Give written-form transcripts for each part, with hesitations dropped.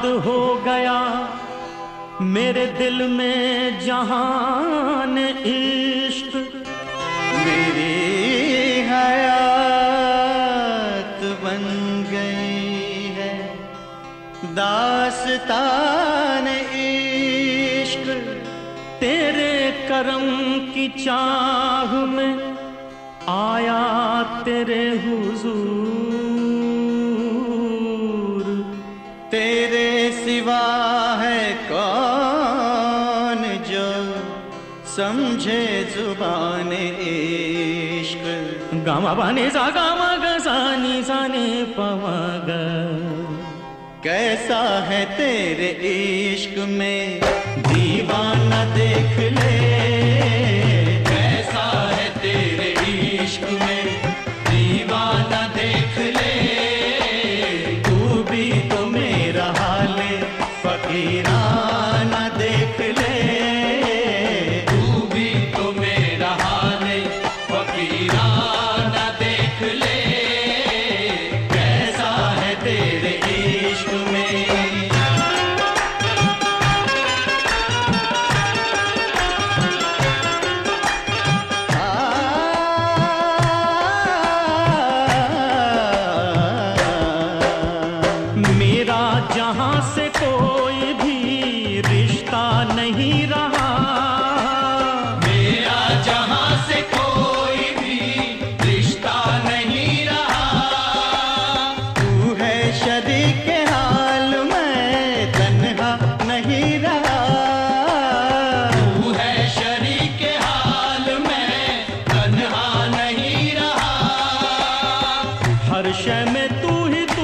हो गया मेरे दिल में जहान इश्क। मेरी हयात बन गई है दास्तान इश्क। तेरे करम की चाह में आया तेरे हुजूर। तेरे सिवा है कौन जो समझे जुबान इश्क। गामा बाने सा गामा ग सा नी सा ने पवा ग। कैसा है तेरे इश्क में दीवाना देख ले। कैसा है तेरे इश्क में दीवाना देख ले। तू भी तो मेरा हाल फकीराना देख ले। तू भी तो मेरा हाल फकीराना देख ले। कैसा है तेरे इश्क में। मेरा जहां से कोई भी रिश्ता नहीं रहा। मेरा जहां से कोई भी रिश्ता नहीं रहा। तू है शरीक हाल मैं तन्हा नहीं रहा। तू है शरीक हाल मैं तन्हा नहीं रहा। हर शय में तू ही तू।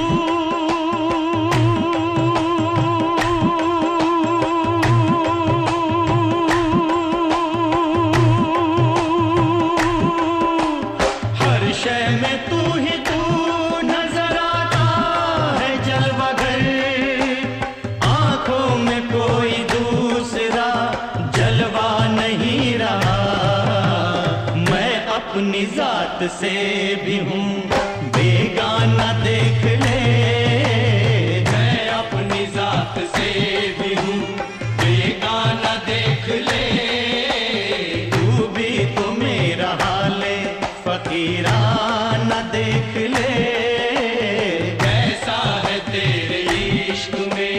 हर शय में तू ही तू नजर आता है जलवागर। आंखों में कोई दूसरा जलवा नहीं रहा। मैं अपनी जात से भी हूँ बेगाना देख ले। मैं अपनी जात से भी हूँ बेगाना देख ले। तू भी तो मेरा हाल फकीराना देख ले। कैसा है तेरे इश्क में।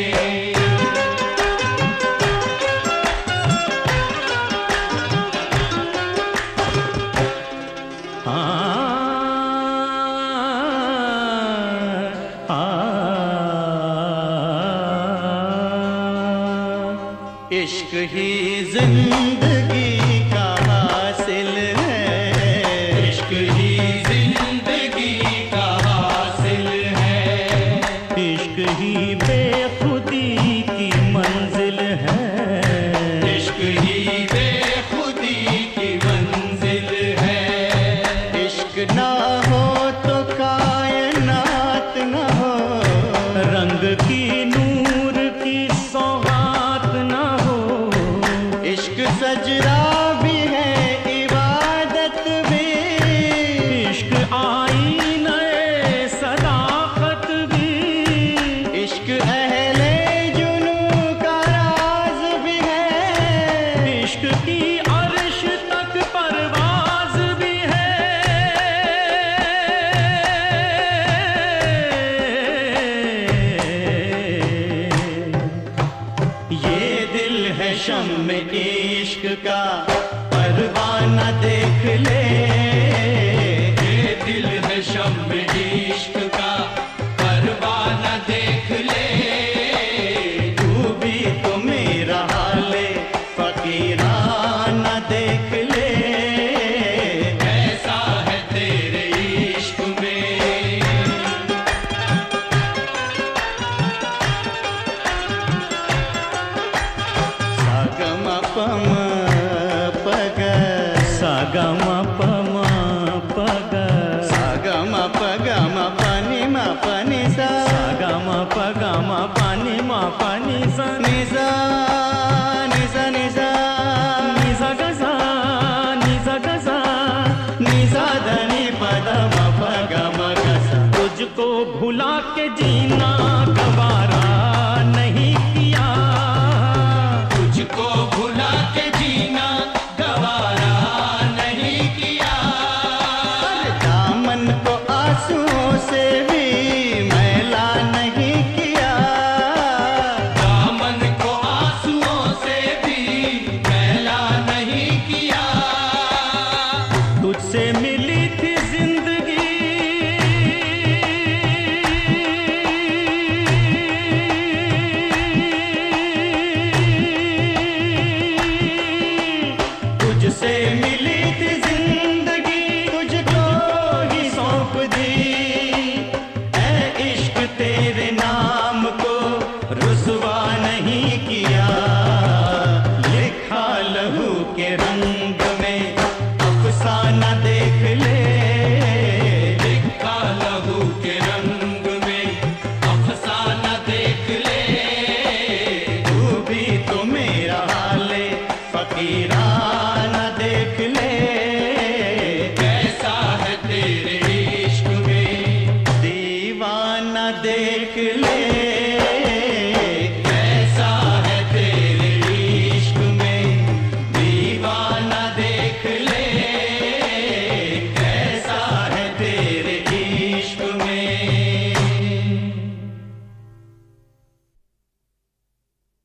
इश्क ही जिंदगी का हासिल है। इश्क ही जिंदगी का हासिल है। इश्क ही बेखुदी की मंजिल है। इश्क ही बेखुदी की मंजिल है। इश्क ना हो तो कायनात ना हो। रंग की नूर की सौगात ना हो। इश्क सजरा भी है इबादत भी। इश्क आईना सदाकत भी। इश्क अहले जुनू का राज भी है। इश्क की अर्श तक परवाज भी है। ये दिल है शम्म इश्क का परवाना देख ले। ये दिल है शम्म इश्क का परवाना देख ले। तू भी तो मेरा हाल फकीराना देख ले। कैसा है तेरे इश्क में। सागमा पम पग सागमा पमा पग। सागमा पगमा पानी मा पानी सा। सागमा पगमा पानी मा पानी सा। निसा निसा निसा निसा गसा निसा गसा। निसा धनी पद म पगम गसा। तुझको भुला के जीना